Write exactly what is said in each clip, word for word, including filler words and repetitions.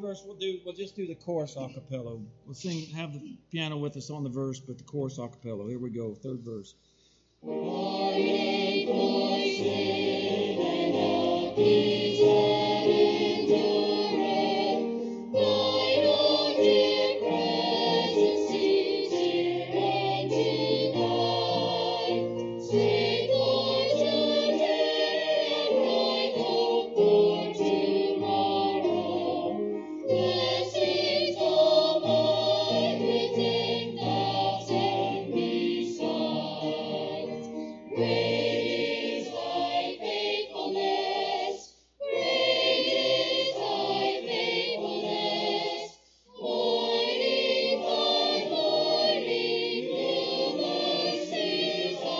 verse. We'll do. We'll just do the chorus a cappella. We'll sing. Have the piano with us on the verse, but the chorus a cappella. Here we go. Third verse. Pardon for sin and of peace that endureth. Thine own dear presence sees here and tonight. Save for today and bright hope for tomorrow. Blessings all mine with ten thousand besides. Great is thy faithfulness. Great is thy faithfulness. Morning by morning, new mercies I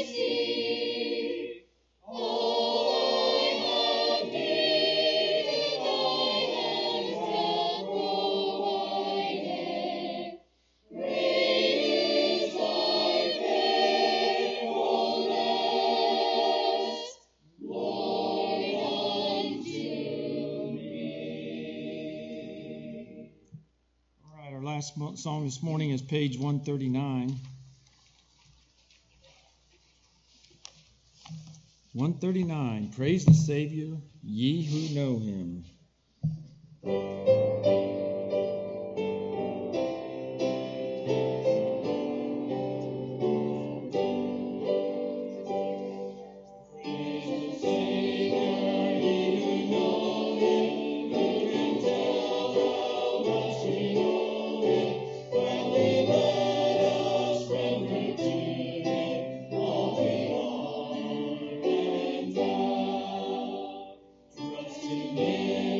see. All I have needed, thy hands have provided. Great is thy faithfulness, Lord, unto me. All right, our last mo- song this morning is page one thirty-nine. one thirty-nine, Praise the Savior, ye who know him. Praise the Savior, ye who know him, who can tell how much we owe him. When we let us render to him all the honor and vow, trusting in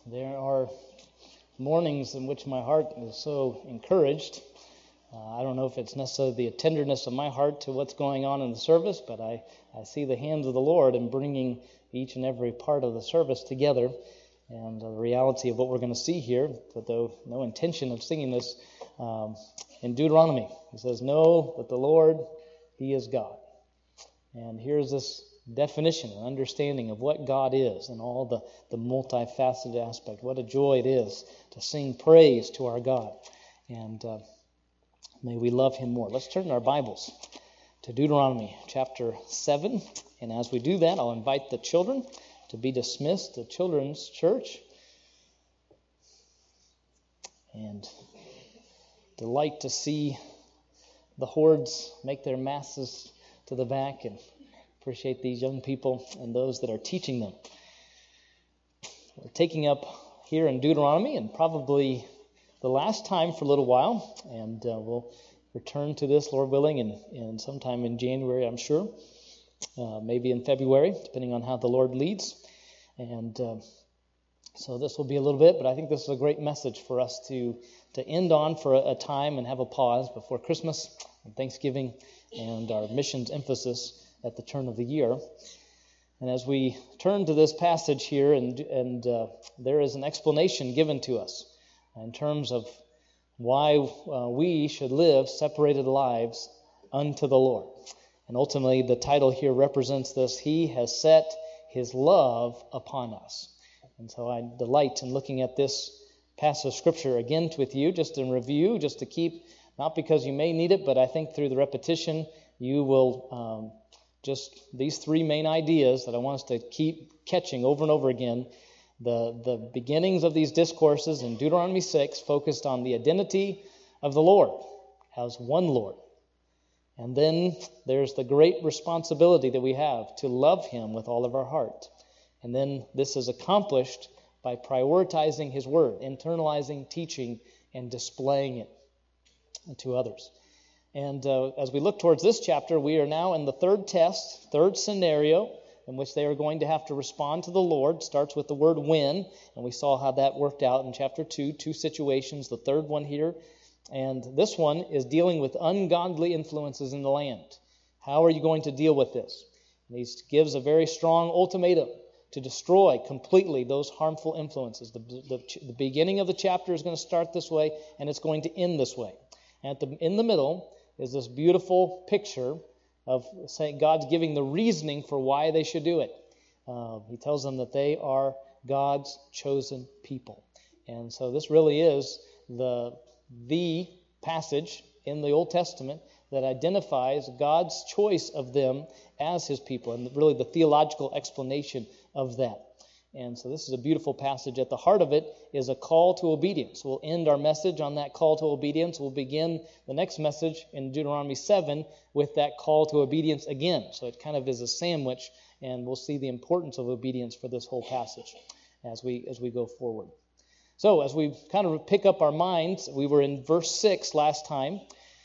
There are mornings in which my heart is so encouraged. Uh, I don't know if it's necessarily the tenderness of my heart to what's going on in the service, but I, I see the hands of the Lord in bringing each and every part of the service together, and the reality of what we're going to see here, but though no intention of singing this, um, in Deuteronomy. He says, "Know that the Lord, He is God." And here's this definition and understanding of what God is and all the, the multifaceted aspect. What a joy it is to sing praise to our God. And uh, may we love Him more. Let's turn our Bibles to Deuteronomy chapter seven. And as we do that, I'll invite the children to be dismissed to Children's Church. And delight to see the hordes make their masses to the back, and appreciate these young people and those that are teaching them. We're taking up here in Deuteronomy, and probably the last time for a little while, and uh, we'll return to this, Lord willing, in, in sometime in January, I'm sure, uh, maybe in February, depending on how the Lord leads. And uh, so this will be a little bit, but I think this is a great message for us to, to end on for a, a time and have a pause before Christmas and Thanksgiving and our missions emphasis at the turn of the year. And as we turn to this passage here, and, and uh, there is an explanation given to us in terms of why uh, we should live separated lives unto the Lord. And ultimately, the title here represents this: He has set His love upon us. And so I delight in looking at this passage of Scripture again with you, just in review, just to keep, not because you may need it, but I think through the repetition, you will um, just, these three main ideas that I want us to keep catching over and over again. The, the beginnings of these discourses in Deuteronomy six focused on the identity of the Lord as one Lord. And then there's the great responsibility that we have to love Him with all of our heart. And then this is accomplished by prioritizing His Word, internalizing, teaching, and displaying it to others. And uh, as we look towards this chapter, we are now in the third test, third scenario, in which they are going to have to respond to the Lord. Starts with the word when, and we saw how that worked out in chapter two, two situations, the third one here. And this one is dealing with ungodly influences in the land. How are you going to deal with this? And he gives a very strong ultimatum to destroy completely those harmful influences. The, the, the beginning of the chapter is going to start this way, and it's going to end this way. And at the, in the middle is this beautiful picture of saying God's giving the reasoning for why they should do it. Uh, he tells them that they are God's chosen people. And so this really is the, the passage in the Old Testament that identifies God's choice of them as His people, and really the theological explanation of that. And so this is a beautiful passage. At the heart of it is a call to obedience. We'll end our message on that call to obedience. We'll begin the next message in Deuteronomy seven with that call to obedience again. So it kind of is a sandwich, and we'll see the importance of obedience for this whole passage as we as we go forward. So as we kind of pick up our minds, we were in verse six last time,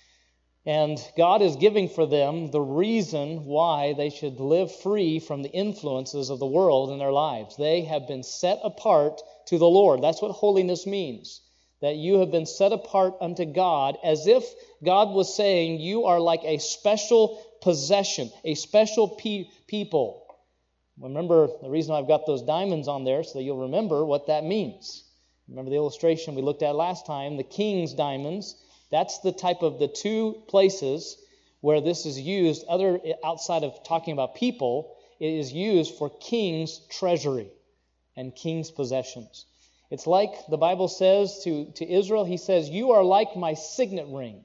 and God is giving for them the reason why they should live free from the influences of the world in their lives. They have been set apart to the Lord. That's what holiness means, that you have been set apart unto God, as if God was saying you are like a special possession, a special pe- people. Remember, the reason I've got those diamonds on there so that you'll remember what that means. Remember the illustration we looked at last time, the king's diamonds. That's the type of the two places where this is used, other outside of talking about people, it is used for king's treasury and king's possessions. It's like the Bible says to, to Israel, He says, you are like my signet ring.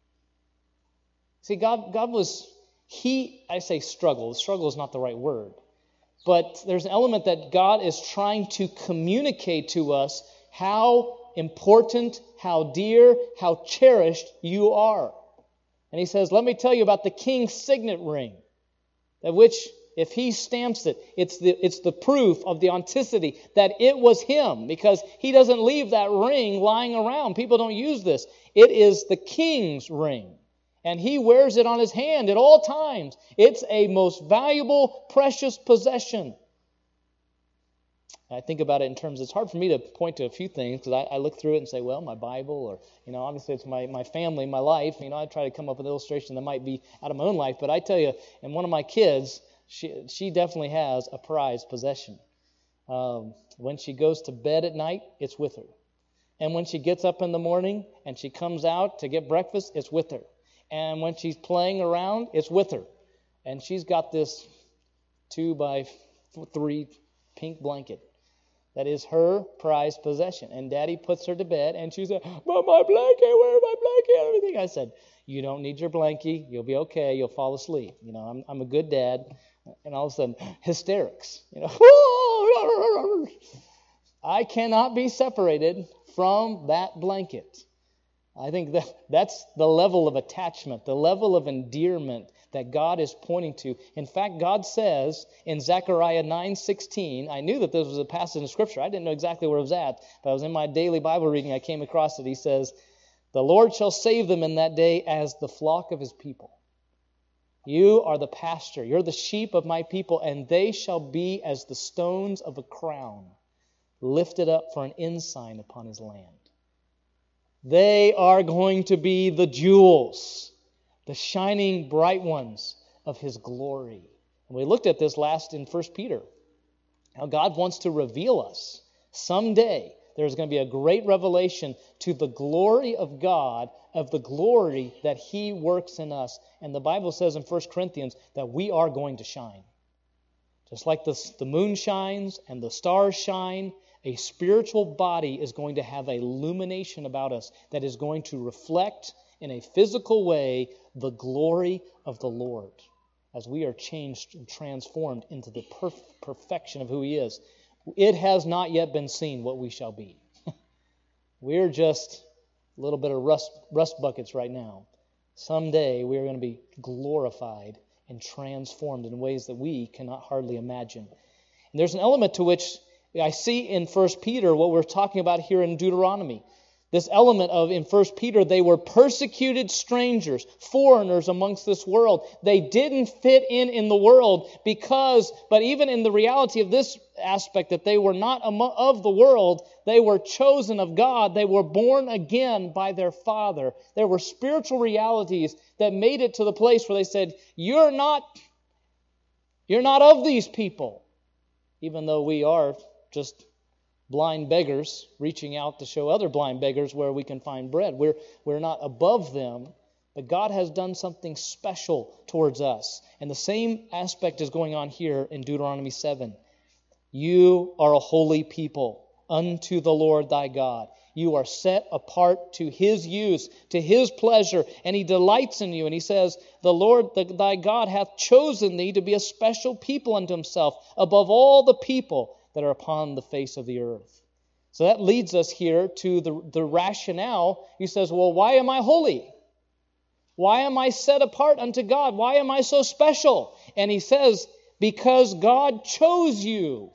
See, God, God was, He, I say struggle, struggle is not the right word, but there's an element that God is trying to communicate to us how important, how dear, how cherished you are. And He says, let me tell you about the king's signet ring, that which, if he stamps it, it's the, it's the proof of the authenticity that it was him, because he doesn't leave that ring lying around. People don't use this. It is the king's ring, and he wears it on his hand at all times. It's a most valuable, precious possession. And I think about it in terms, it's hard for me to point to a few things because I, I look through it and say, well, my Bible, or, you know, obviously it's my, my family, my life. You know, I try to come up with an illustration that might be out of my own life. But I tell you, and one of my kids, she, she definitely has a prized possession. Um, when she goes to bed at night, it's with her. And when she gets up in the morning and she comes out to get breakfast, it's with her. And when she's playing around, it's with her. And she's got this two by three pink blanket that is her prized possession. And Daddy puts her to bed, and she said, but my blanket, where's my blanket? And everything. I said, you don't need your blankie. You'll be okay. You'll fall asleep. You know, I'm, I'm a good dad. And all of a sudden, hysterics. You know, I cannot be separated from that blanket. I think that that's the level of attachment, the level of endearment that God is pointing to. In fact, God says in Zechariah nine sixteen, I knew that this was a passage in Scripture. I didn't know exactly where it was at, but I was in my daily Bible reading. I came across it. He says, the Lord shall save them in that day as the flock of his people. You are the pasture. You're the sheep of my people, and they shall be as the stones of a crown, lifted up for an ensign upon his land. They are going to be the jewels, the shining bright ones of his glory. And we looked at this last in First Peter. How God wants to reveal us. Someday there's going to be a great revelation to the glory of God, of the glory that he works in us. And the Bible says in First Corinthians that we are going to shine. Just like the, the moon shines and the stars shine, a spiritual body is going to have a illumination about us that is going to reflect in a physical way the glory of the Lord as we are changed and transformed into the perf- perfection of who he is. It has not yet been seen what we shall be. We're just a little bit of rust, rust buckets right now. Someday we are going to be glorified and transformed in ways that we cannot hardly imagine. And there's an element to which I see in First Peter what we're talking about here in Deuteronomy. This element of, in First Peter, they were persecuted strangers, foreigners amongst this world. They didn't fit in in the world because, but even in the reality of this aspect, that they were not of the world, they were chosen of God. They were born again by their Father. There were spiritual realities that made it to the place where they said, you're not, you're not of these people, even though we are just blind beggars reaching out to show other blind beggars where we can find bread. We're, we're not above them, but God has done something special towards us. And the same aspect is going on here in Deuteronomy seven. You are a holy people unto the Lord thy God. You are set apart to his use, to his pleasure, and he delights in you. And he says, the Lord the, thy God hath chosen thee to be a special people unto himself, above all the people that are upon the face of the earth. So that leads us here to the, the rationale. He says, well, why am I holy? Why am I set apart unto God? Why am I so special? And he says, because God chose you.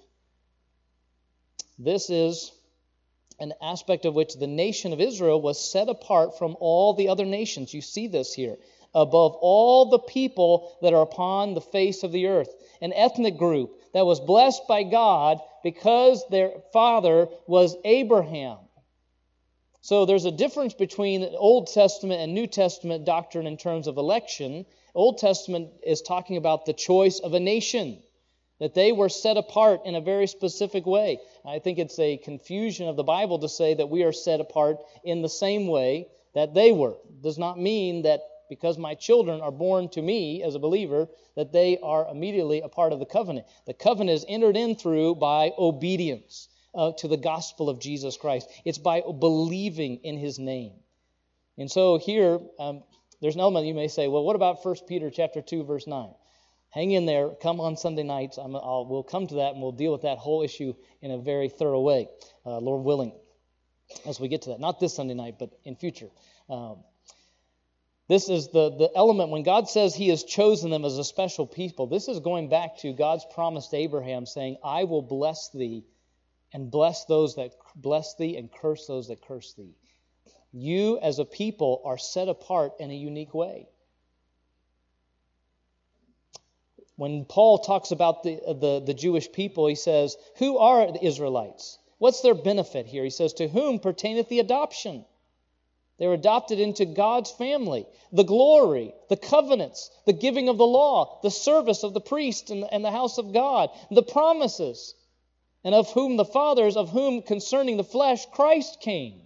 This is an aspect of which the nation of Israel was set apart from all the other nations. You see this here. Above all the people that are upon the face of the earth. An ethnic group that was blessed by God because their father was Abraham. So there's a difference between Old Testament and New Testament doctrine in terms of election. Old Testament is talking about the choice of a nation, that they were set apart in a very specific way. I think it's a confusion of the Bible to say that we are set apart in the same way that they were. It does not mean that because my children are born to me as a believer, that they are immediately a part of the covenant. The covenant is entered in through by obedience uh, to the gospel of Jesus Christ. It's by believing in his name. And so here, um, there's an element you may say, well, what about First Peter chapter two, verse nine? Hang in there. Come on Sunday nights. I'm, I'll, we'll come to that and we'll deal with that whole issue in a very thorough way, uh, Lord willing, as we get to that. Not this Sunday night, but in future. Um, This is the, the element when God says he has chosen them as a special people. This is going back to God's promise to Abraham saying, I will bless thee and bless those that bless thee and curse those that curse thee. You as a people are set apart in a unique way. when Paul talks about the, the, the Jewish people, he says, who are the Israelites? What's their benefit here? He says, to whom pertaineth the adoption? They're adopted into God's family, the glory, the covenants, the giving of the law, the service of the priest and, and the house of God, the promises, and of whom the fathers, of whom concerning the flesh Christ came.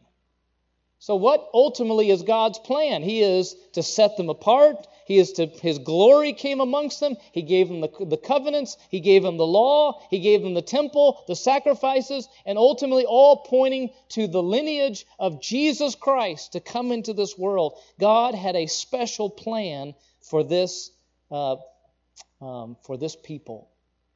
So what ultimately is God's plan? He is to set them apart. He is to, His glory came amongst them. He gave them the, the covenants. He gave them the law. He gave them the temple, the sacrifices, and ultimately all pointing to the lineage of Jesus Christ to come into this world. God had a special plan for this, uh, um, for this people.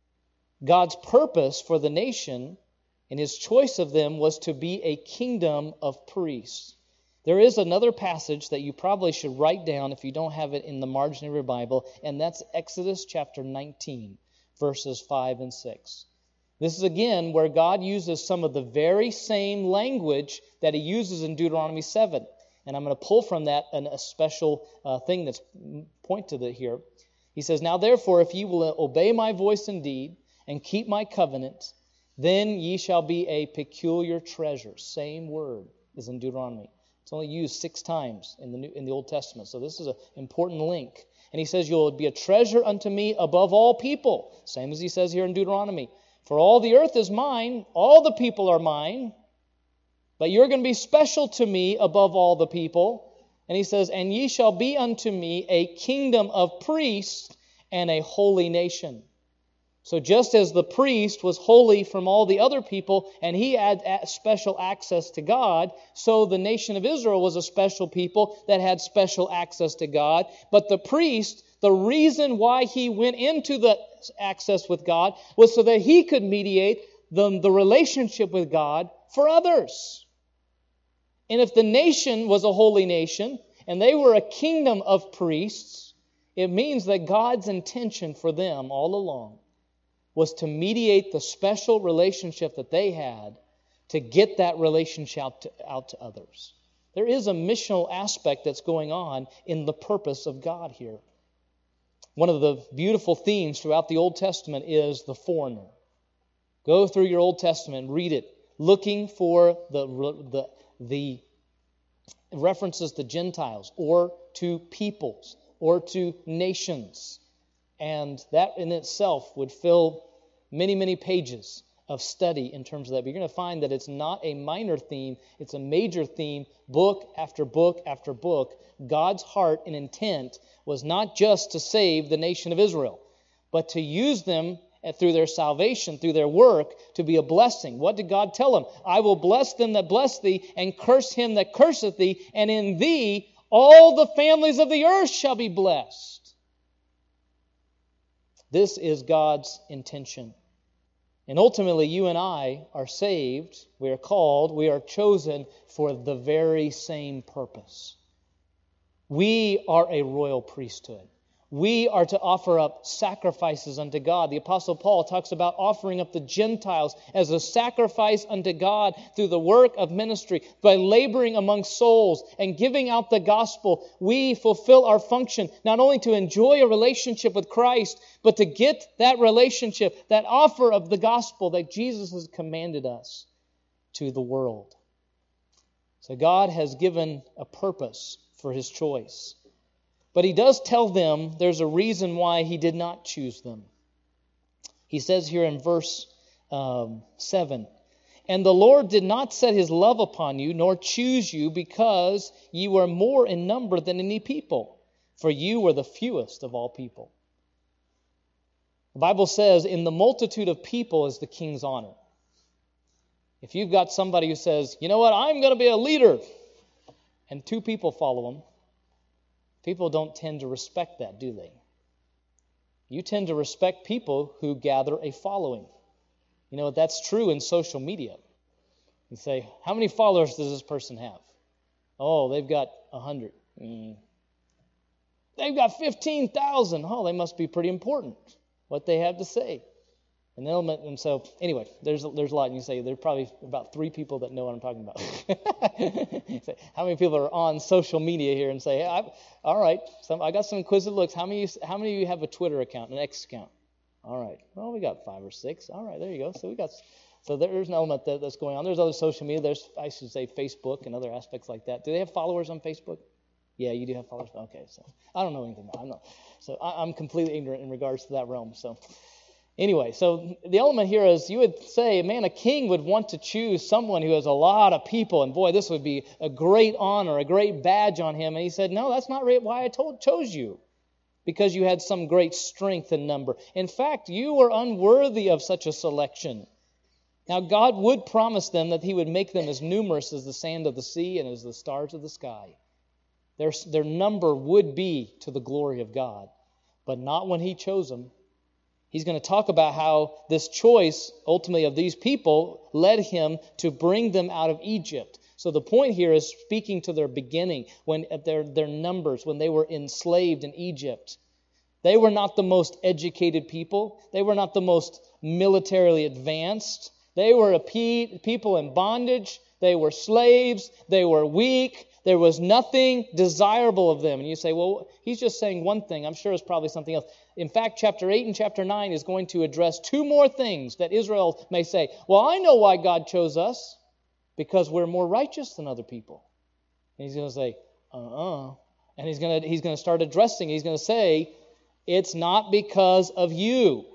God's purpose for the nation and His choice of them was to be a kingdom of priests. There is another passage that you probably should write down if you don't have it in the margin of your Bible, and that's Exodus chapter nineteen, verses five and six. This is again where God uses some of the very same language that He uses in Deuteronomy seven. And I'm going to pull from that an, a special uh, thing that's point to the here. He says, now therefore, if ye will obey my voice indeed, and keep my covenant, then ye shall be a peculiar treasure. Same word is in Deuteronomy. It's only used six times in the New, in the Old Testament. So this is an important link. And he says, you'll be a treasure unto me above all people. Same as he says here in Deuteronomy. For all the earth is mine, all the people are mine, but you're going to be special to me above all the people. And he says, and ye shall be unto me a kingdom of priests and a holy nation. So just as the priest was holy from all the other people, and he had special access to God, so the nation of Israel was a special people that had special access to God. But the priest, the reason why he went into the access with God was so that he could mediate the, the relationship with God for others. And if the nation was a holy nation, and they were a kingdom of priests, it means that God's intention for them all along was to mediate the special relationship that they had to get that relationship out to, out to others. There is a missional aspect that's going on in the purpose of God here. One of the beautiful themes throughout the Old Testament is the foreigner. Go through your Old Testament, read it, looking for the, the, the references to Gentiles or to peoples or to nations. And that in itself would fill many, many pages of study in terms of that. But you're going to find that it's not a minor theme, it's a major theme, book after book after book. God's heart and intent was not just to save the nation of Israel, but to use them through their salvation, through their work, to be a blessing. What did God tell them? I will bless them that bless thee, and curse him that curseth thee, and in thee all the families of the earth shall be blessed. This is God's intention. And ultimately, you and I are saved, we are called, we are chosen for the very same purpose. We are a royal priesthood. We are to offer up sacrifices unto God. The Apostle Paul talks about offering up the Gentiles as a sacrifice unto God through the work of ministry, by laboring among souls and giving out the gospel. We fulfill our function not only to enjoy a relationship with Christ, but to get that relationship, that offer of the gospel that Jesus has commanded us to the world. So God has given a purpose for His choice. But He does tell them there's a reason why He did not choose them. He says here in verse um, seven, and the Lord did not set His love upon you, nor choose you, because ye were more in number than any people, for you were the fewest of all people. The Bible says, in the multitude of people is the king's honor. If you've got somebody who says, you know what, I'm going to be a leader, and two people follow him, people don't tend to respect that, do they? You tend to respect people who gather a following. You know, that's true in social media. You say, how many followers does this person have? Oh, they've got a hundred. Mm. They've got fifteen thousand. Oh, they must be pretty important, what they have to say. An element, and so anyway, there's there's a lot. And you say there's probably about three people that know what I'm talking about. Say, how many people are on social media here and say, hey, I, all right, some, I got some inquisitive looks. How many how many of you have a Twitter account, an X account? All right, well we got five or six. All right, there you go. So we got so there's an element that, that's going on. There's other social media. There's I should say Facebook and other aspects like that. Do they have followers on Facebook? Yeah, you do have followers. Okay, so I don't know anything about it. I'm not, so I, I'm completely ignorant in regards to that realm. So. Anyway, so the element here is you would say, man, a king would want to choose someone who has a lot of people, and boy, this would be a great honor, a great badge on him. And he said, no, that's not why I told, chose you, because you had some great strength in number. In fact, you were unworthy of such a selection. Now, God would promise them that he would make them as numerous as the sand of the sea and as the stars of the sky. Their, their number would be to the glory of God, but not when he chose them. He's going to talk about how this choice, ultimately, of these people led him to bring them out of Egypt. So the point here is speaking to their beginning, when at their, their numbers, when they were enslaved in Egypt. They were not the most educated people. They were not the most militarily advanced. They were a pe- people in bondage. They were slaves. They were weak. There was nothing desirable of them. And you say, well, he's just saying one thing. I'm sure it's probably something else. In fact, chapter eight and chapter nine is going to address two more things that Israel may say, well, I know why God chose us, because we're more righteous than other people. And he's going to say, uh-uh. And he's going to he's going to start addressing. He's going to say, it's not because of you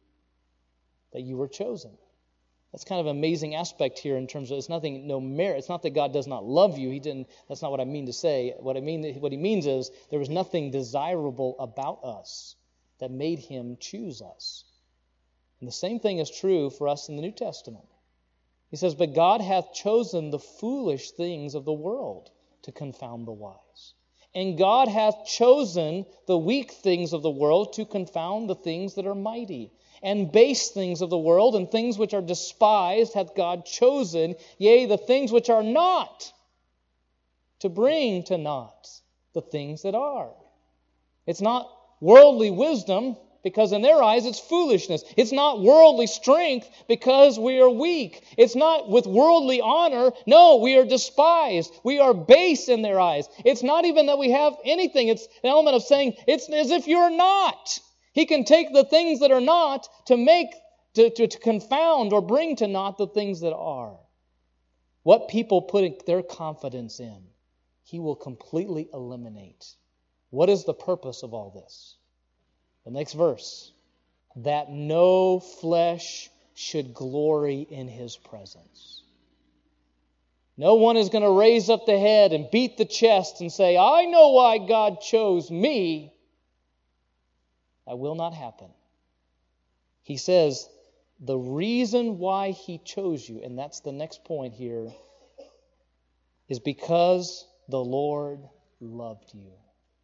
that you were chosen. That's kind of an amazing aspect here in terms of it's nothing, no merit. It's not that God does not love you. He didn't. That's not what I mean to say. What I mean, what he means is there was nothing desirable about us that made him choose us. And the same thing is true for us in the New Testament. He says, but God hath chosen the foolish things of the world to confound the wise. And God hath chosen the weak things of the world to confound the things that are mighty. And base things of the world and things which are despised hath God chosen, yea, the things which are not, to bring to naught the things that are. It's not worldly wisdom, because in their eyes it's foolishness. It's not worldly strength, because we are weak. It's not with worldly honor. No, we are despised. We are base in their eyes. It's not even that we have anything. It's an element of saying it's as if you're not. He can take the things that are not to make, to, to, to confound or bring to naught the things that are. What people put their confidence in, he will completely eliminate. What is the purpose of all this? The next verse. That no flesh should glory in his presence. No one is going to raise up the head and beat the chest and say, I know why God chose me. That will not happen. He says, the reason why he chose you, and that's the next point here, is because the Lord loved you.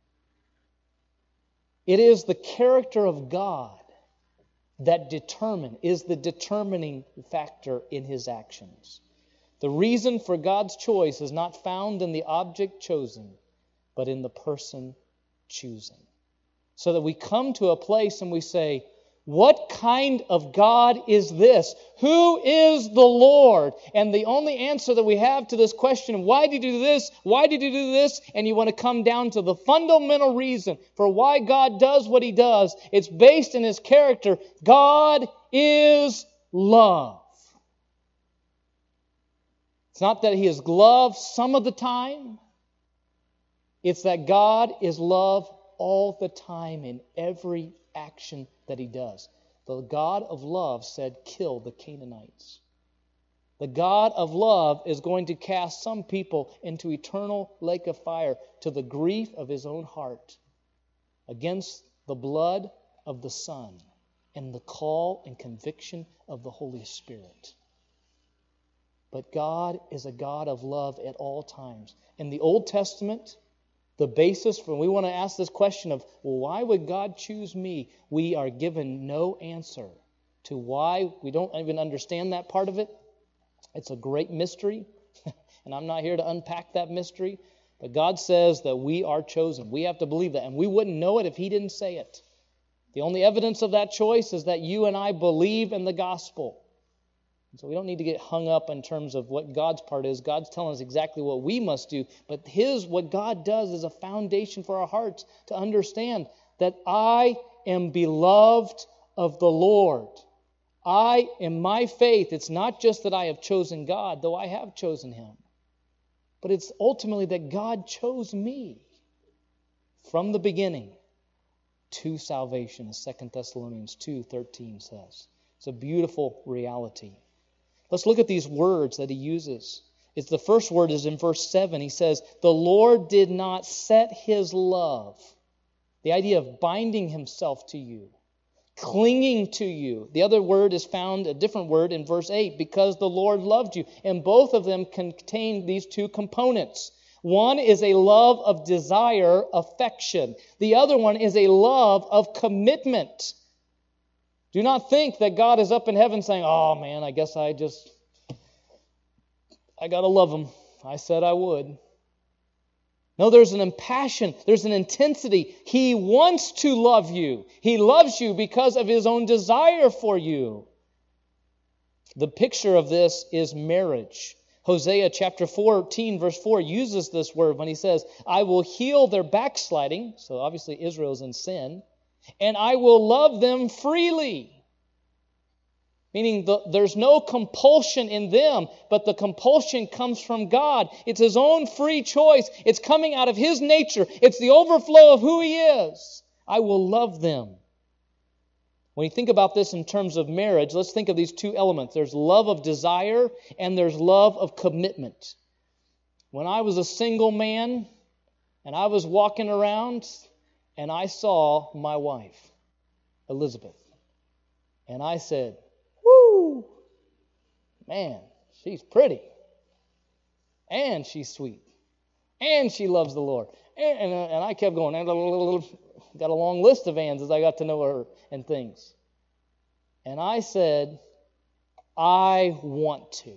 It is the character of God that determine, is the determining factor in his actions. The reason for God's choice is not found in the object chosen, but in the person chosen. So that we come to a place and we say, what kind of God is this? Who is the Lord? And the only answer that we have to this question, why did you do this? Why did you do this? And you want to come down to the fundamental reason for why God does what he does. It's based in his character. God is love. It's not that he is love some of the time. It's that God is love all the time in every action that he does. The God of love said, kill the Canaanites. The God of love is going to cast some people into eternal lake of fire to the grief of his own heart against the blood of the Son and the call and conviction of the Holy Spirit. But God is a God of love at all times. In the Old Testament, the basis for when we want to ask this question of, well, why would God choose me? We are given no answer to why. We don't even understand that part of it. It's a great mystery, and I'm not here to unpack that mystery. But God says that we are chosen. We have to believe that, and we wouldn't know it if he didn't say it. The only evidence of that choice is that you and I believe in the gospel. And so we don't need to get hung up in terms of what God's part is. God's telling us exactly what we must do. But His, what God does is a foundation for our hearts to understand that I am beloved of the Lord. I, in my faith, it's not just that I have chosen God, though I have chosen Him. But it's ultimately that God chose me from the beginning to salvation, as Second Thessalonians two thirteen says. It's a beautiful reality. Let's look at these words that he uses. It's the first word is in verse seven. He says, the Lord did not set His love. The idea of binding Himself to you, clinging to you. The other word is found, a different word, in verse eight, because the Lord loved you. And both of them contain these two components. One is a love of desire, affection. The other one is a love of commitment. Do not think that God is up in heaven saying, oh man, I guess I just, I got to love Him. I said I would. No, there's an impassion, there's an intensity. He wants to love you. He loves you because of His own desire for you. The picture of this is marriage. Hosea chapter fourteen, verse four uses this word when he says, I will heal their backsliding. So obviously Israel's in sin. And I will love them freely. Meaning the, there's no compulsion in them, but the compulsion comes from God. It's His own free choice. It's coming out of His nature. It's the overflow of who He is. I will love them. When you think about this in terms of marriage, let's think of these two elements. There's love of desire and there's love of commitment. When I was a single man and I was walking around and I saw my wife, Elizabeth, and I said, whoo, man, she's pretty, and she's sweet, and she loves the Lord. And, and, and I kept going, got a long list of ands as I got to know her and things. And I said, I want to.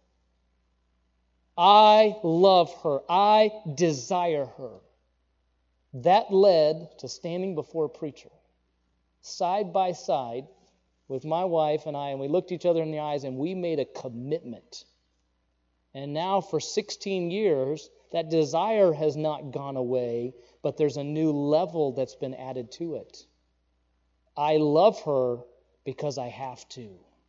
I love her. I desire her. That led to standing before a preacher, side by side with my wife and I, and we looked each other in the eyes and we made a commitment. And now for sixteen years, that desire has not gone away, but there's a new level that's been added to it. I love her because I have to.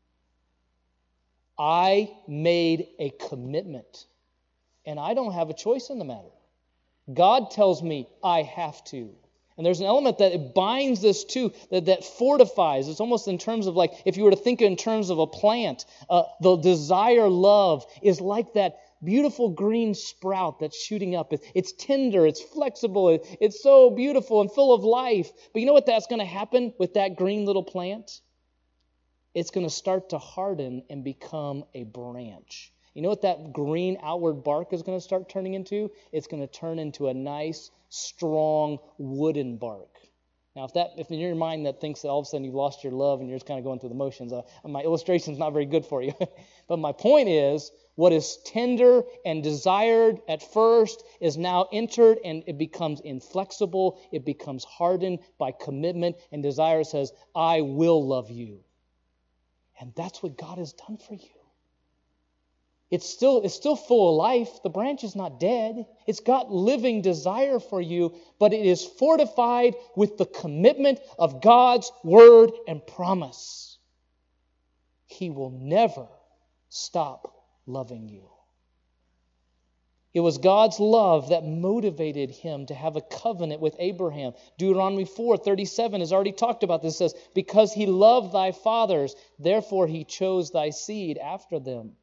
I made a commitment, and I don't have a choice in the matter. God tells me I have to. And there's an element that it binds this too, that, that fortifies. It's almost in terms of like, if you were to think in terms of a plant, uh, the desire, love is like that beautiful green sprout that's shooting up. It, it's tender, it's flexible, it, it's so beautiful and full of life. But you know what that's going to happen with that green little plant? It's going to start to harden and become a branch. You know what that green outward bark is going to start turning into? It's going to turn into a nice, strong wooden bark. Now, if that, if in your mind that thinks that all of a sudden you've lost your love and you're just kind of going through the motions, uh, my illustration is not very good for you. But my point is, what is tender and desired at first is now entered and it becomes inflexible. It becomes hardened by commitment, and desire says, I will love you. And that's what God has done for you. It's still, it's still full of life. The branch is not dead. It's got living desire for you, but it is fortified with the commitment of God's word and promise. He will never stop loving you. It was God's love that motivated him to have a covenant with Abraham. Deuteronomy four thirty-seven has already talked about this. It says, because he loved thy fathers, therefore he chose thy seed after them.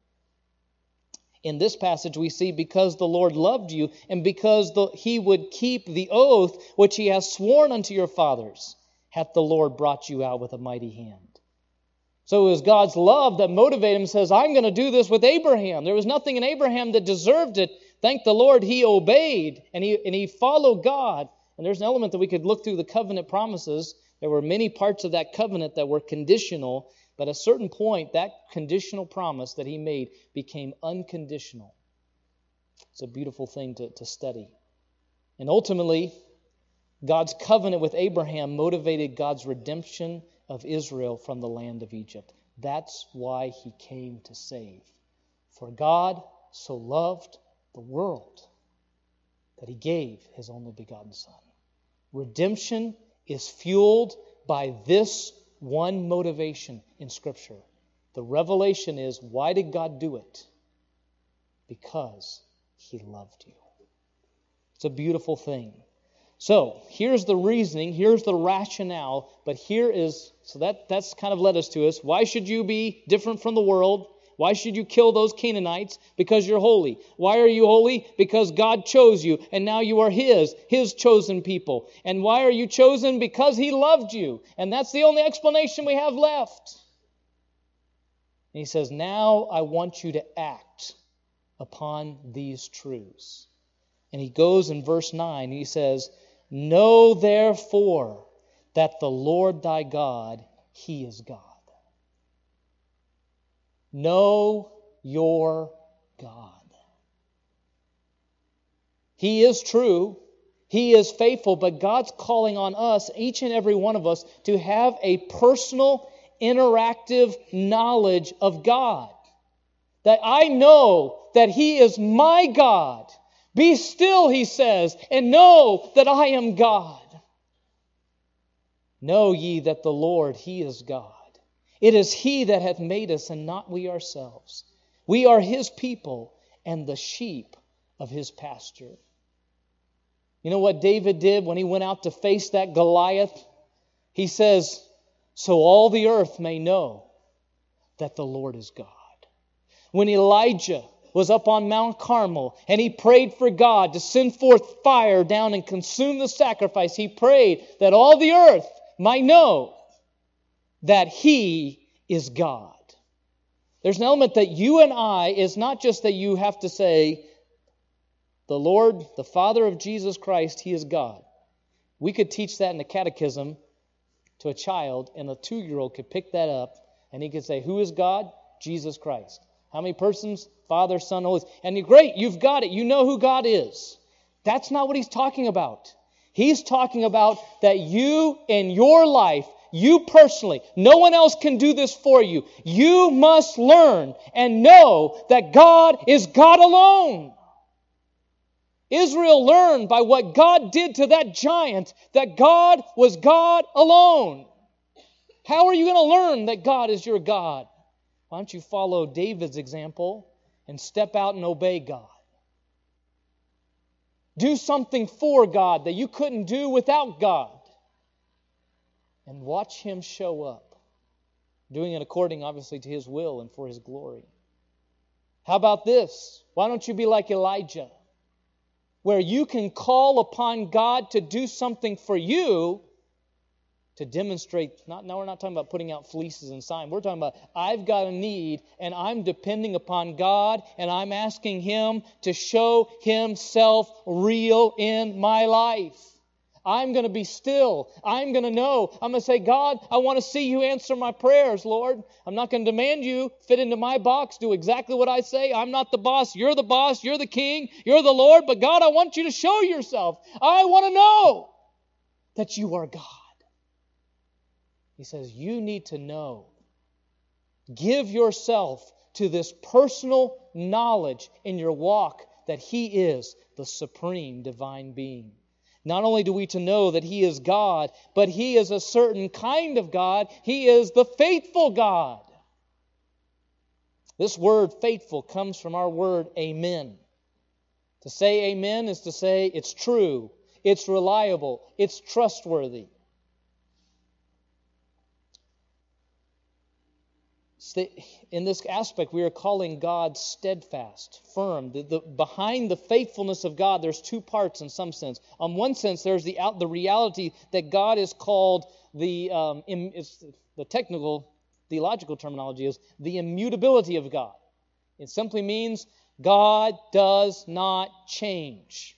In this passage we see, because the Lord loved you, and because the, he would keep the oath which he has sworn unto your fathers, hath the Lord brought you out with a mighty hand. So it was God's love that motivated him. Says, I'm going to do this with Abraham. There was nothing in Abraham that deserved it. Thank the Lord he obeyed, and he, and he followed God. And there's an element that we could look through the covenant promises. There were many parts of that covenant that were conditional, but at a certain point, that conditional promise that he made became unconditional. It's a beautiful thing to, to study. And ultimately, God's covenant with Abraham motivated God's redemption of Israel from the land of Egypt. That's why he came to save. For God so loved the world that he gave his only begotten Son. Redemption is fueled by this one motivation in Scripture. The revelation is, why did God do it? Because he loved you. It's a beautiful thing. So, here's the reasoning, here's the rationale, but here is, so that, that's kind of led us to us. Why should you be different from the world? Why should you kill those Canaanites? Because you're holy. Why are you holy? Because God chose you, and now you are His, His chosen people. And why are you chosen? Because He loved you. And that's the only explanation we have left. And He says, now I want you to act upon these truths. And He goes in verse nine, and He says, know therefore that the Lord thy God, He is God. Know your God. He is true. He is faithful, but God's calling on us, each and every one of us, to have a personal, interactive knowledge of God. That I know that He is my God. Be still, He says, and know that I am God. Know ye that the Lord, He is God. It is He that hath made us, and not we ourselves. We are His people, and the sheep of His pasture. You know what David did when he went out to face that Goliath? He says, so all the earth may know that the Lord is God. When Elijah was up on Mount Carmel, and he prayed for God to send forth fire down and consume the sacrifice, he prayed that all the earth might know that He is God. There's an element that you and I is not just that you have to say, the Lord, the Father of Jesus Christ, He is God. We could teach that in the catechism to a child, and a two-year-old could pick that up, and he could say, who is God? Jesus Christ. How many persons? Father, Son, Holy Spirit. And you're great, you've got it. You know who God is. That's not what He's talking about. He's talking about that you in your life, you personally, no one else can do this for you. You must learn and know that God is God alone. Israel learned by what God did to that giant that God was God alone. How are you going to learn that God is your God? Why don't you follow David's example and step out and obey God? Do something for God that you couldn't do without God. And watch Him show up. Doing it according, obviously, to His will and for His glory. How about this? Why don't you be like Elijah? Where you can call upon God to do something for you to demonstrate, not, now we're not talking about putting out fleeces and signs. We're talking about, I've got a need and I'm depending upon God and I'm asking Him to show Himself real in my life. I'm going to be still. I'm going to know. I'm going to say, God, I want to see You answer my prayers, Lord. I'm not going to demand You fit into my box, do exactly what I say. I'm not the boss. You're the boss. You're the king. You're the Lord. But God, I want You to show Yourself. I want to know that You are God. He says, you need to know. Give yourself to this personal knowledge in your walk that He is the supreme divine being. Not only do we to know that He is God, but He is a certain kind of God. He is the faithful God. This word faithful comes from our word amen. To say amen is to say it's true, it's reliable, it's trustworthy. In this aspect, we are calling God steadfast, firm. The, the, behind the faithfulness of God, there's two parts in some sense. On one sense, there's the the reality that God is called the um, im, it's, the technical theological terminology is the immutability of God. It simply means God does not change.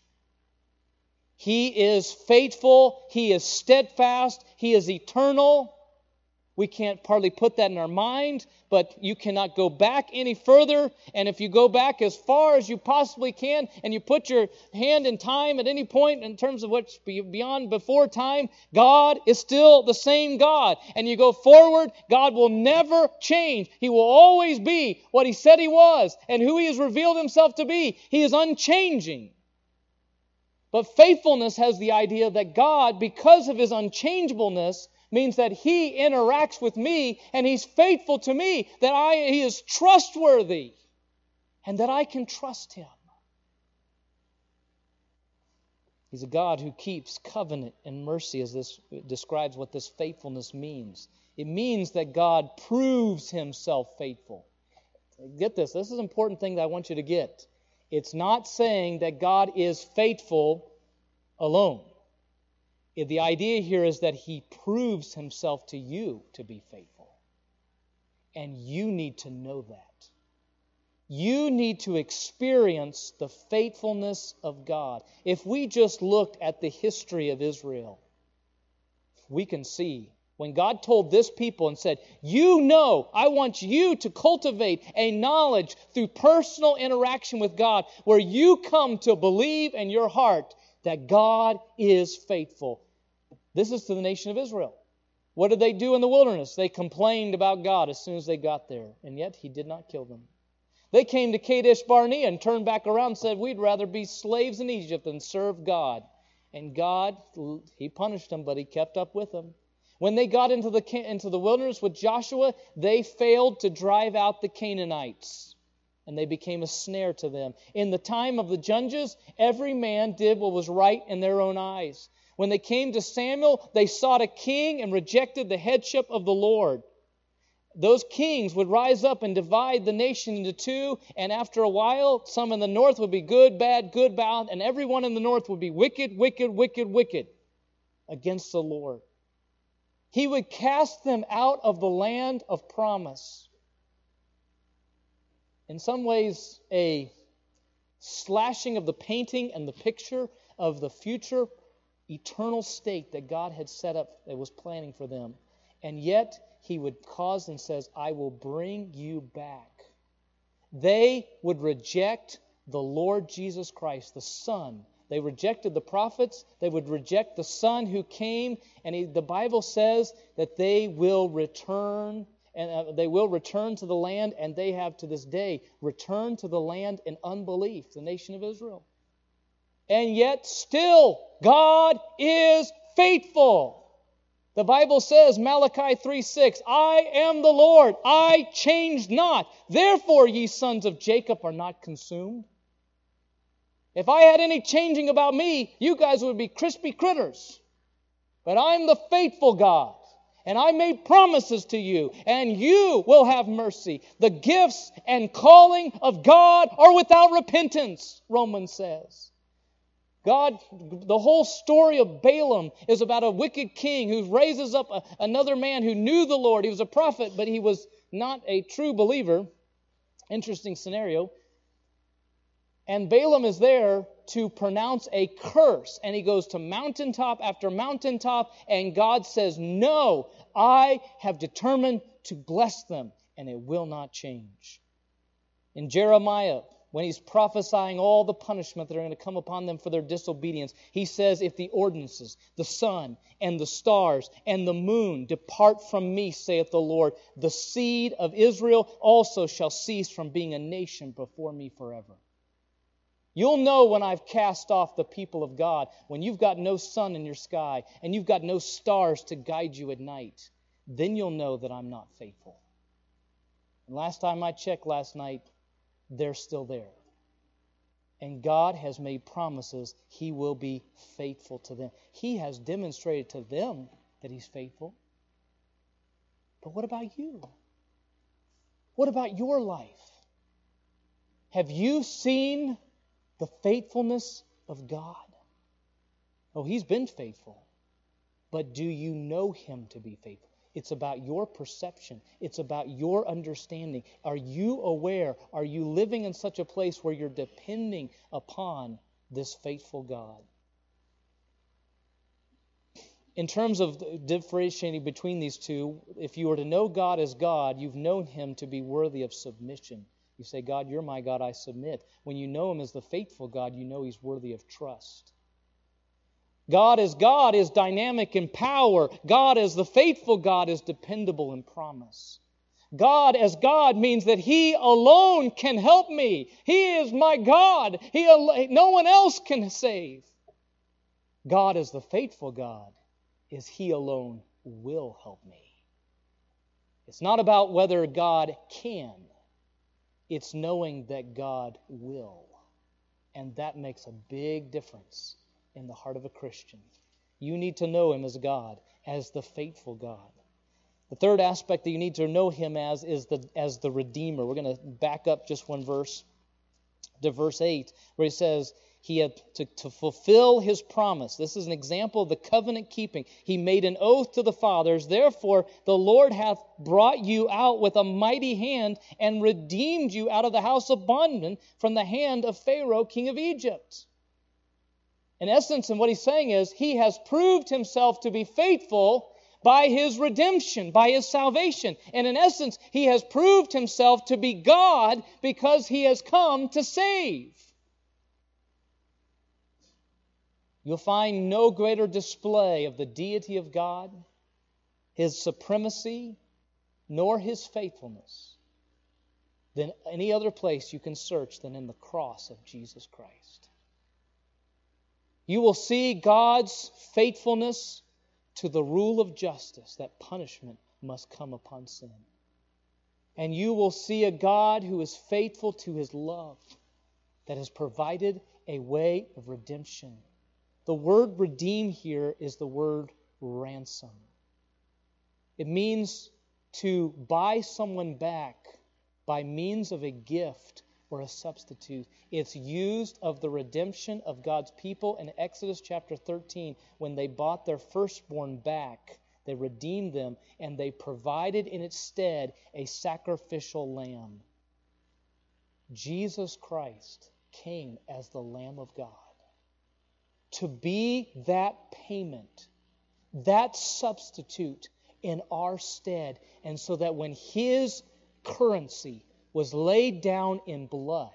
He is faithful. He is steadfast. He is eternal. We can't partly put that in our mind, but you cannot go back any further. And if you go back as far as you possibly can, and you put your hand in time at any point in terms of what's beyond before time, God is still the same God. And you go forward, God will never change. He will always be what He said He was and who He has revealed Himself to be. He is unchanging. But faithfulness has the idea that God, because of His unchangeableness, means that He interacts with me and He's faithful to me, that I, He is trustworthy and that I can trust Him. He's a God who keeps covenant and mercy, as this describes what this faithfulness means. It means that God proves Himself faithful. Get this, this is an important thing that I want you to get. It's not saying that God is faithful alone. The idea here is that He proves Himself to you to be faithful. And you need to know that. You need to experience the faithfulness of God. If we just looked at the history of Israel, we can see when God told this people and said, you know, I want you to cultivate a knowledge through personal interaction with God where you come to believe in your heart that God is faithful. This is to the nation of Israel. What did they do in the wilderness? They complained about God as soon as they got there, and yet He did not kill them. They came to Kadesh Barnea and turned back around and said, we'd rather be slaves in Egypt than serve God. And God, He punished them, but He kept up with them. When they got into the, into the wilderness with Joshua, they failed to drive out the Canaanites, and they became a snare to them. In the time of the judges, every man did what was right in their own eyes. When they came to Samuel, they sought a king and rejected the headship of the Lord. Those kings would rise up and divide the nation into two, and after a while, some in the north would be good, bad, good, bad, and everyone in the north would be wicked, wicked, wicked, wicked against the Lord. He would cast them out of the land of promise. In some ways, a slashing of the painting and the picture of the future eternal state that God had set up, that was planning for them. And yet, He would cause and says, I will bring you back. They would reject the Lord Jesus Christ, the Son. They rejected the prophets. They would reject the Son who came. And he, the Bible says that they will return, and uh, they will return to the land, and they have to this day returned to the land in unbelief, the nation of Israel. And yet still, God is faithful. The Bible says, Malachi three six, I am the Lord, I change not. Therefore, ye sons of Jacob are not consumed. If I had any changing about me, you guys would be crispy critters. But I'm the faithful God. And I made promises to you, and you will have mercy. The gifts and calling of God are without repentance, Romans says. God, the whole story of Balaam is about a wicked king who raises up a, another man who knew the Lord. He was a prophet, but he was not a true believer. Interesting scenario. And Balaam is there to pronounce a curse. And he goes to mountaintop after mountaintop, and God says, no, I have determined to bless them, and it will not change. In Jeremiah, when he's prophesying all the punishment that are going to come upon them for their disobedience, he says, if the ordinances, the sun, and the stars, and the moon depart from me, saith the Lord, the seed of Israel also shall cease from being a nation before me forever. You'll know when I've cast off the people of God, when you've got no sun in your sky, and you've got no stars to guide you at night. Then you'll know that I'm not faithful. And last time I checked last night, they're still there. And God has made promises He will be faithful to them. He has demonstrated to them that He's faithful. But what about you? What about your life? Have you seen the faithfulness of God? Oh, He's been faithful. But do you know Him to be faithful? It's about your perception. It's about your understanding. Are you aware? Are you living in such a place where you're depending upon this faithful God? in terms of differentiating between these two, if you were to know God as God, you've known Him to be worthy of submission. You say, God, you're my God, I submit. When you know Him as the faithful God, you know He's worthy of trust. God as God is dynamic in power. God as the faithful God is dependable in promise. God as God means that He alone can help me. He is my God. He al- no one else can save. God as the faithful God is He alone will help me. It's not about whether God can. It's knowing that God will. And that makes a big difference in the heart of a Christian. You need to know Him as God, as the faithful God. The third aspect that you need to know Him as is the as the Redeemer. We're going to back up just one verse to verse eight, where He says, He had to, to fulfill His promise. This is an example of the covenant keeping. He made an oath to the fathers. Therefore, the Lord hath brought you out with a mighty hand and redeemed you out of the house of bondmen from the hand of Pharaoh, king of Egypt. In essence, and what He's saying is, He has proved Himself to be faithful by His redemption, by His salvation. And in essence, He has proved Himself to be God because He has come to save. You'll find no greater display of the deity of God, His supremacy, nor His faithfulness than any other place you can search than in the cross of Jesus Christ. You will see God's faithfulness to the rule of justice, that punishment must come upon sin. And you will see a God who is faithful to His love, that has provided a way of redemption. The word redeem here is the word ransom. It means to buy someone back by means of a gift or a substitute. It's used of the redemption of God's people in Exodus chapter thirteen. When they bought their firstborn back, they redeemed them, and they provided in its stead a sacrificial lamb. Jesus Christ came as the Lamb of God to be that payment, that substitute in our stead. And so that when His currency was laid down in blood,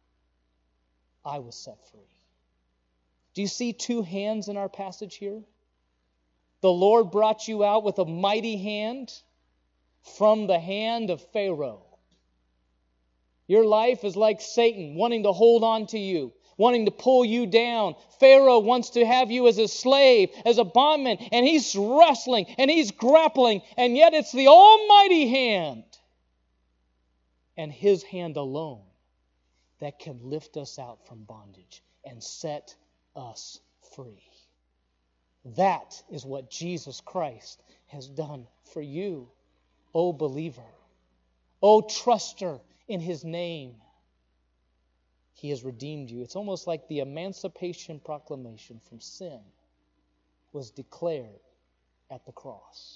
I was set free. Do you see two hands in our passage here? The Lord brought you out with a mighty hand from the hand of Pharaoh. Your life is like Satan wanting to hold on to you, wanting to pull you down. Pharaoh wants to have you as a slave, as a bondman, and he's wrestling and he's grappling, and yet it's the almighty hand and His hand alone that can lift us out from bondage and set us free. That is what Jesus Christ has done for you, O believer, O truster in His name. He has redeemed you. It's almost like the Emancipation Proclamation from sin was declared at the cross.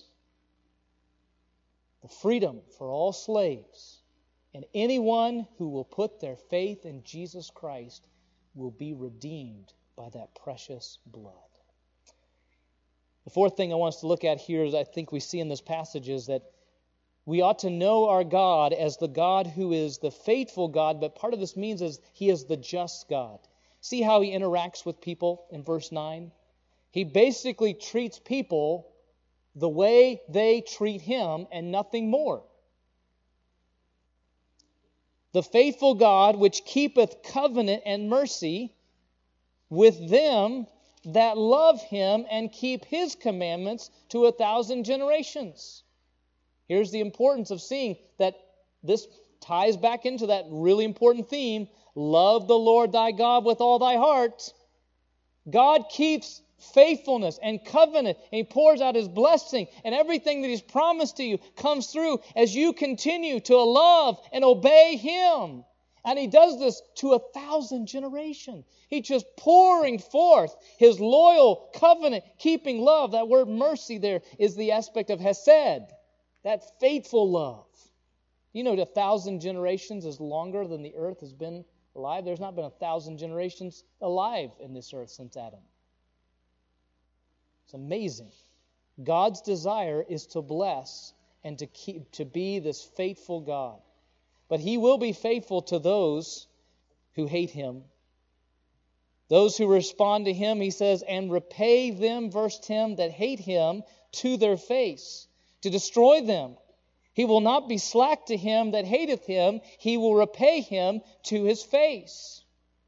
The freedom for all slaves, and anyone who will put their faith in Jesus Christ will be redeemed by that precious blood. The fourth thing I want us to look at here is I think we see in this passage is that we ought to know our God as the God who is the faithful God, but part of this means is He is the just God. See how He interacts with people in verse nine? He basically treats people the way they treat Him and nothing more. The faithful God which keepeth covenant and mercy with them that love Him and keep His commandments to a thousand generations. Here's the importance of seeing that this ties back into that really important theme. Love the Lord thy God with all thy heart. God keeps faithfulness and covenant, and He pours out His blessing, and everything that He's promised to you comes through as you continue to love and obey Him. And He does this to a thousand generations. He's just pouring forth His loyal covenant keeping love. That word mercy there is the aspect of hesed, that faithful love. You know, a thousand generations is longer than the earth has been alive. There's not been a thousand generations alive in this earth since Adam. It's amazing. God's desire is to bless and to keep to be this faithful God. But He will be faithful to those who hate Him. Those who respond to Him, He says, and repay them, verse ten, that hate Him to their face, to destroy them. He will not be slack to him that hateth Him. He will repay him to his face.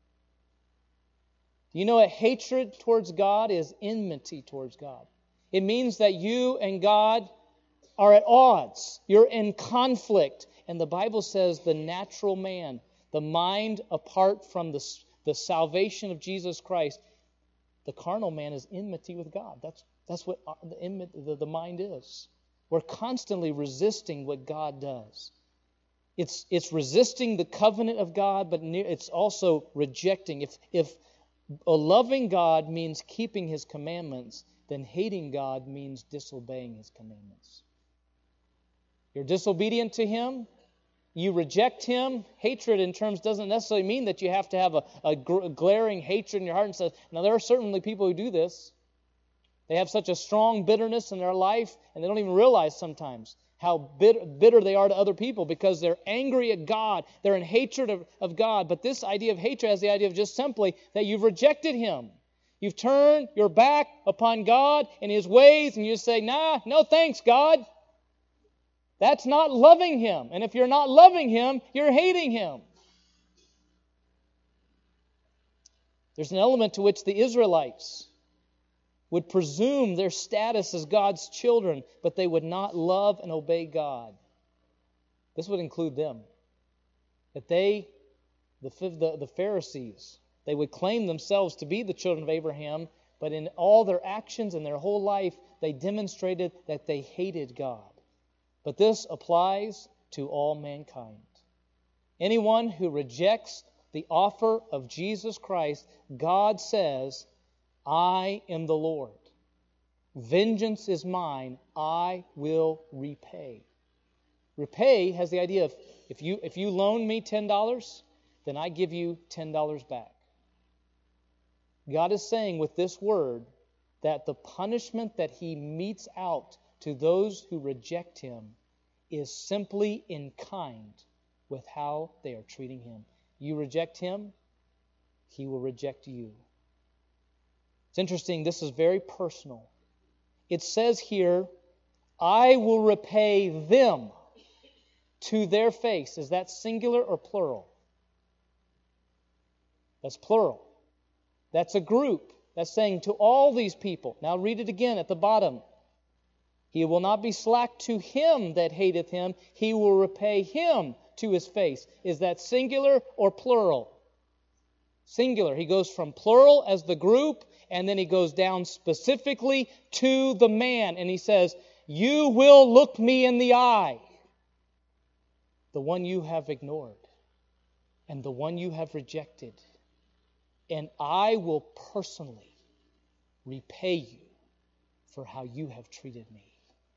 You know, a hatred towards God is enmity towards God. It means that you and God are at odds. You're in conflict. And the Bible says the natural man, the mind apart from the, the salvation of Jesus Christ, the carnal man is enmity with God. That's, that's what the, the, the mind is. We're constantly resisting what God does. It's, it's resisting the covenant of God, but it's also rejecting. If, if a loving God means keeping His commandments, then hating God means disobeying His commandments. You're disobedient to Him. You reject Him. Hatred in terms doesn't necessarily mean that you have to have a, a glaring hatred in your heart and say, now there are certainly people who do this. They have such a strong bitterness in their life, and they don't even realize sometimes how bitter, bitter they are to other people because they're angry at God. They're in hatred of, of God. But this idea of hatred has the idea of just simply that you've rejected Him. You've turned your back upon God and His ways, and you say, nah, no thanks, God. That's not loving Him. And if you're not loving Him, you're hating Him. There's an element to which the Israelites would presume their status as God's children, but they would not love and obey God. This would include them. That they, the, the, the Pharisees, they would claim themselves to be the children of Abraham, but in all their actions and their whole life, they demonstrated that they hated God. But this applies to all mankind. Anyone who rejects the offer of Jesus Christ, God says, I am the Lord. Vengeance is mine. I will repay. Repay has the idea of if you if you loan me ten dollars, then I give you ten dollars back. God is saying with this word that the punishment that He metes out to those who reject Him is simply in kind with how they are treating Him. You reject Him, He will reject you. It's interesting, this is very personal. It says here, I will repay them to their face. Is that singular or plural? That's plural. That's a group. That's saying to all these people. Now read it again at the bottom. He will not be slack to him that hateth him. He will repay him to his face. Is that singular or plural? Singular. He goes from plural as the group, and then he goes down specifically to the man. And he says, you will look me in the eye. The one you have ignored. And the one you have rejected. And I will personally repay you for how you have treated me.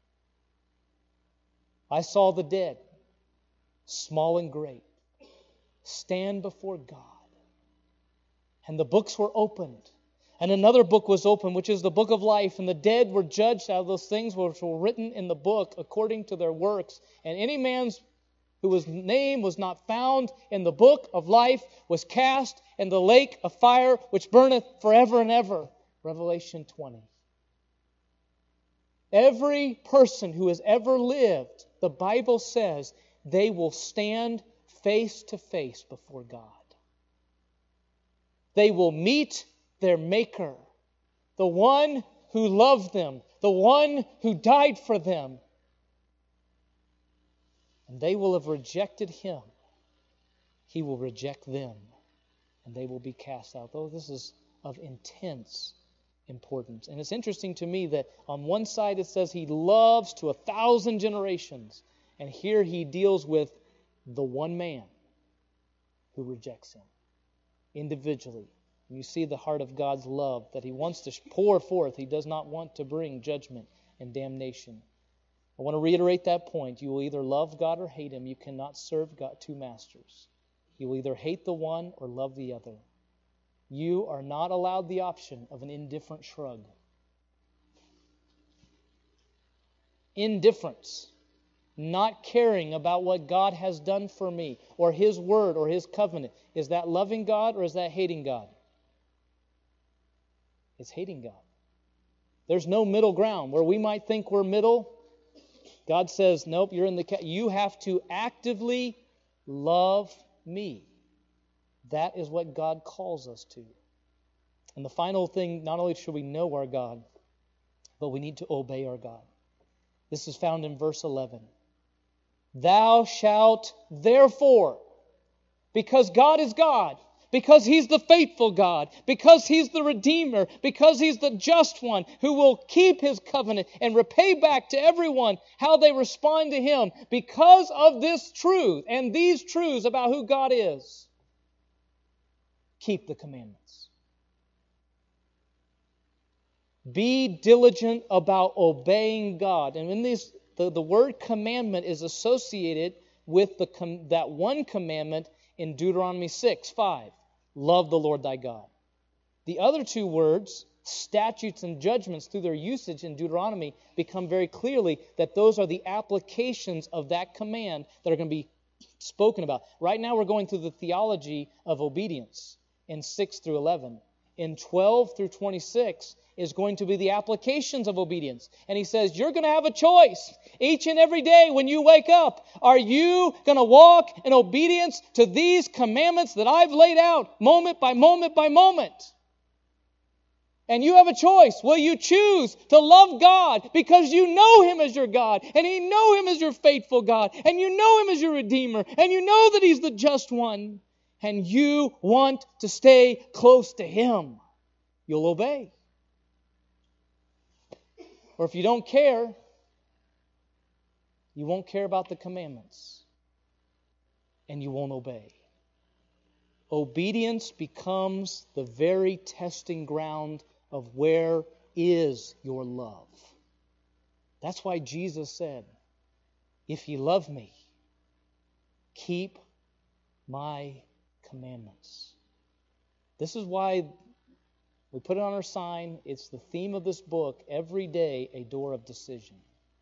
I saw the dead, small and great, stand before God. And the books were opened. And another book was opened, which is the book of life. And the dead were judged out of those things which were written in the book according to their works. And any man's whose name was not found in the book of life was cast in the lake of fire which burneth forever and ever. Revelation twenty. Every person who has ever lived, the Bible says, they will stand face to face before God. They will meet their Maker, the one who loved them, the one who died for them. And they will have rejected Him. He will reject them, and they will be cast out. Though this is of intense importance. And it's interesting to me that on one side it says He loves to a thousand generations, and here He deals with the one man who rejects Him individually. And you see the heart of God's love that He wants to pour forth. He does not want to bring judgment and damnation. I want to reiterate that point. You will either love God or hate Him. You cannot serve God two masters. You will either hate the one or love the other. You are not allowed the option of an indifferent shrug. Indifference. Not caring about what God has done for me, or His Word, or His covenant. Is that loving God, or is that hating God? It's hating God. There's no middle ground. Where we might think we're middle, God says, nope, you're in the... Ca- you have to actively love me. That is what God calls us to. And the final thing, not only should we know our God, but we need to obey our God. This is found in verse eleven. Thou shalt therefore, because God is God, because He's the faithful God, because He's the Redeemer, because He's the just one who will keep His covenant and repay back to everyone how they respond to Him, because of this truth and these truths about who God is, keep the commandments. Be diligent about obeying God. And in these, the, the word commandment is associated with the com, that one commandment in Deuteronomy six, five. Love the Lord thy God. The other two words, statutes and judgments, through their usage in Deuteronomy, become very clearly that those are the applications of that command that are going to be spoken about. Right now we're going through the theology of obedience in six through eleven. In twelve through twenty-six is going to be the applications of obedience. And he says, you're going to have a choice each and every day when you wake up. Are you going to walk in obedience to these commandments that I've laid out moment by moment by moment? And you have a choice. Will you choose to love God because you know Him as your God, and you know Him as your faithful God, and you know Him as your Redeemer, and you know that He's the just one, and you want to stay close to Him? You'll obey. Or if you don't care, you won't care about the commandments, and you won't obey. Obedience becomes the very testing ground of where is your love. That's why Jesus said, if you love me, keep my commandments. This is why we put it on our sign. It's the theme of this book, every day a door of decision.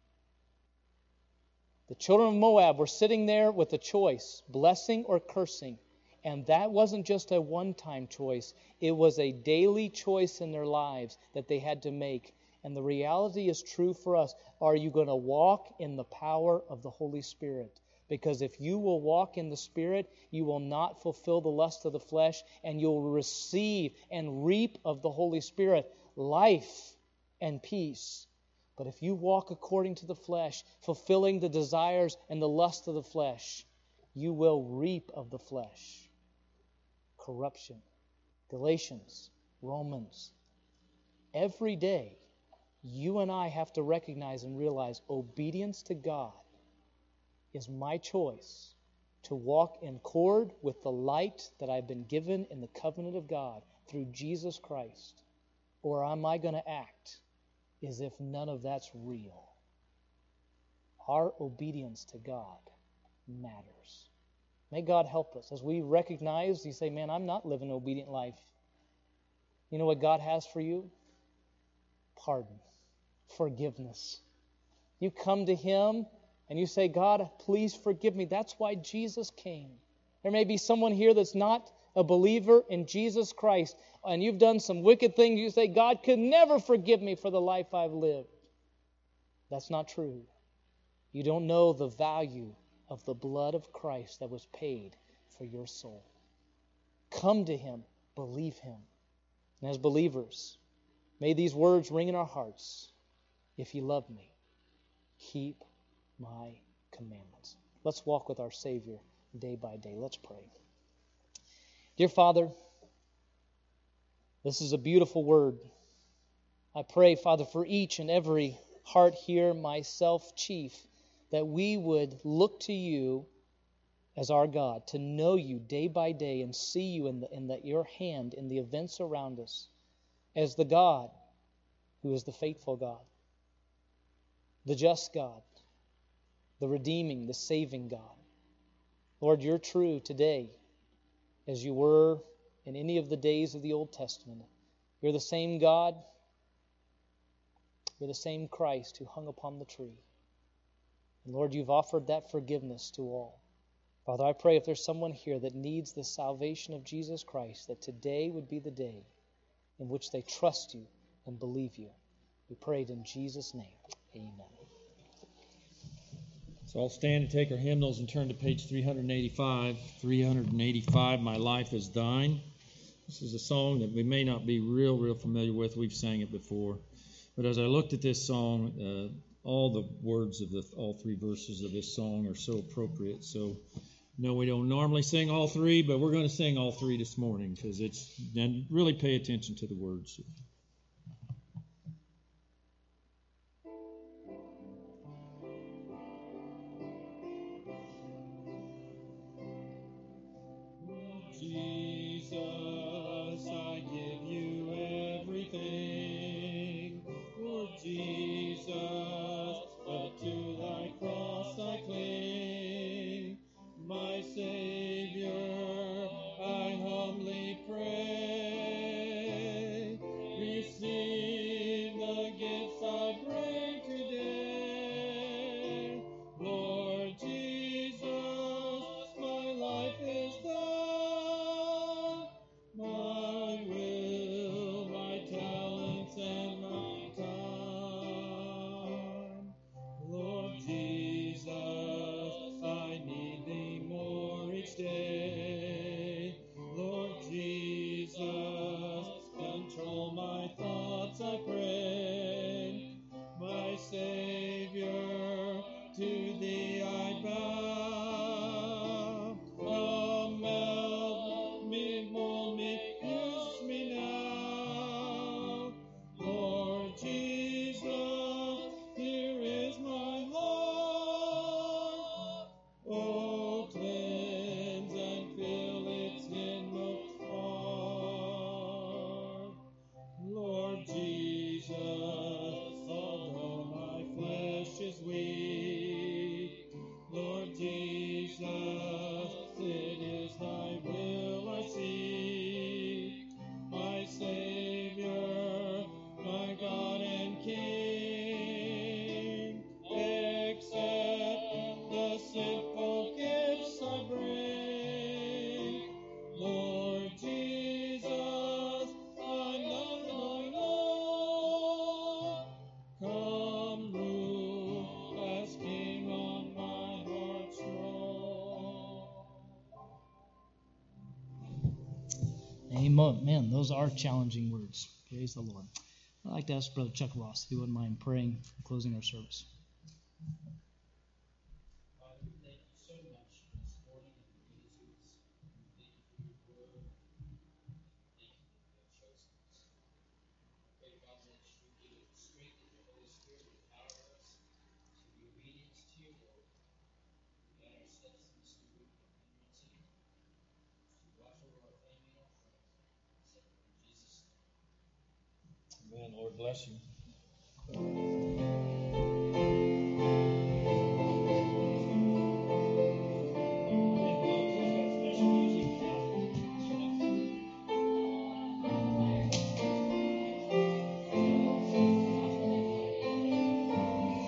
The children of Moab were sitting there with a choice, blessing or cursing. And that wasn't just a one-time choice. It was a daily choice in their lives that they had to make. And the reality is true for us. Are you going to walk in the power of the Holy Spirit? Because if you will walk in the Spirit, you will not fulfill the lust of the flesh, and you'll receive and reap of the Holy Spirit life and peace. But if you walk according to the flesh, fulfilling the desires and the lust of the flesh, you will reap of the flesh corruption. Galatians, Romans. Every day, you and I have to recognize and realize obedience to God is my choice to walk in accord with the light that I've been given in the covenant of God through Jesus Christ. Or am I going to act as if none of that's real? Our obedience to God matters. May God help us. As we recognize, you say, man, I'm not living an obedient life. You know what God has for you? Pardon. Forgiveness. You come to Him and you say, God, please forgive me. That's why Jesus came. There may be someone here that's not a believer in Jesus Christ, and you've done some wicked things. You say, God could never forgive me for the life I've lived. That's not true. You don't know the value of the blood of Christ that was paid for your soul. Come to Him. Believe Him. And as believers, may these words ring in our hearts. If you love me, keep my commandments. Let's walk with our Savior day by day. Let's pray. Dear Father, this is a beautiful word. I pray, Father, for each and every heart here, myself chief, that we would look to You as our God, to know You day by day and see You in, the, in the, Your hand in the events around us as the God who is the faithful God, the just God, the redeeming, the saving God. Lord, You're true today as You were in any of the days of the Old Testament. You're the same God. You're the same Christ who hung upon the tree. And Lord, you've offered that forgiveness to all. Father, I pray if there's someone here that needs the salvation of Jesus Christ, that today would be the day in which they trust you and believe you. We pray it in Jesus' name. Amen. So I'll stand and take our hymnals and turn to page three eighty-five. three eighty-five, My Life is Thine. This is a song that we may not be real, real familiar with. We've sang it before. But as I looked at this song, uh, all the words of the all three verses of this song are so appropriate. So, no, we don't normally sing all three, but we're going to sing all three this morning because it's, and really pay attention to the words. Jesus, I give you everything. Lord Jesus, but to thy cross I cling. My Savior, I humbly pray. Receive the gifts I bring today. Lord Jesus, my life is thine. My will, my talents, and my time. Lord Jesus, I need thee more each day. Lord Jesus, control my thoughts, I pray. My Savior, to thee I bow. Come, melt me, mold me, use me now. Lord Jesus, here is my heart. Oh, cleanse and fill its inmost part. Lord Jesus, although my flesh is weak, Lord Jesus, it is thy will I seek. My Savior, my God and King, accept the simple gifts I bring. Lord Jesus, I love thy Lord. Come rule as King on my heart's throne. Amen. Man, those are challenging words. Praise the Lord. I'd like to ask Brother Chuck Ross if he wouldn't mind praying and closing our service. Father, we thank you so much for this morning and for Jesus. Thank you for your word. Thank you that you have chosen us. I pray, God, that you give us the strength of your Holy Spirit to empower us to be obedient to your word, to guide our steps in this new week of community, to watch over our family and our friends. In Jesus' name. Amen. Lord bless you.